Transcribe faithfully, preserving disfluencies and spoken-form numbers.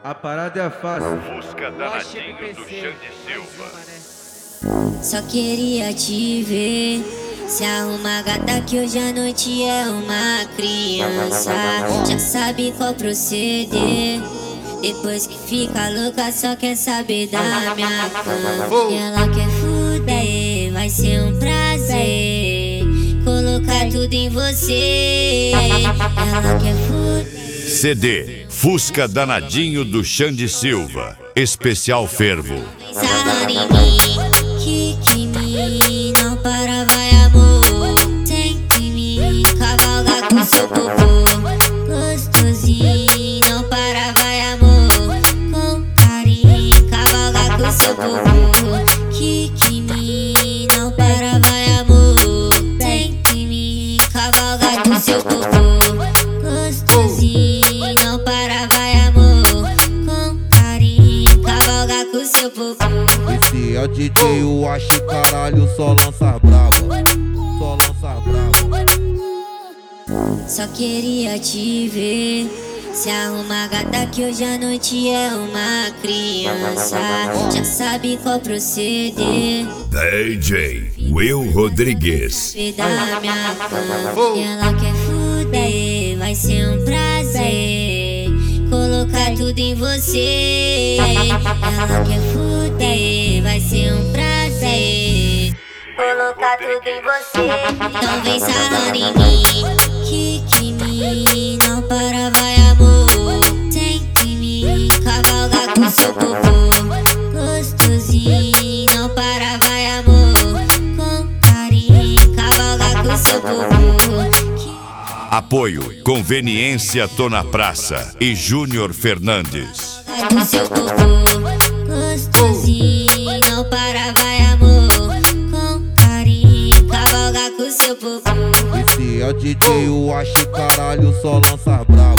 A parada é fácil. Fusca danadinho do Xande Silva. Só queria te ver. Se arruma, gata, que hoje a noite é uma criança. Já sabe qual proceder. Depois que fica louca, só quer saber da minha cama. E ela quer fuder, vai ser um prazer colocar tudo em você. Ela quer fuder. C D Fusca danadinho do Xande Silva. Especial Fervo. Sarrando em mim, que que me não para, vai amor. Senta em mim, cavalga com seu popô. Gostosinho, não para, vai amor. Com carinho, cavalga com seu popô. Que que me não para, vai amor. Senta em mim, cavalga com seu popô. Gostosinho, não para, vai amor. Com carinho, cavalga com seu popô. Esse é o D J, o Ache, caralho, só lança bravo. Só lança bravo. Só queria te ver. Se arruma, gata, que hoje a noite é uma criança. Já sabe qual proceder. D J Will Rodrigues. Da minha cama. E ela quer fuder, vai ser um prazer colocar tudo em você. Ela quer fuder, vai ser um prazer colocar tudo em você. Então vem sarrando em mim, que que me não para, vai amor. Senta em mim, cavalga com seu popô. Gostosinho, não para, vai amor. Com carinho, cavalga com seu popô. Apoio Conveniência Tô na Praça e Júnior Fernandes. Com seu popô, gostosinho, não para, vai amor. Com carinho, cavalga com seu popô. Esse é o D J, o Ache, caralho, só lança bravo.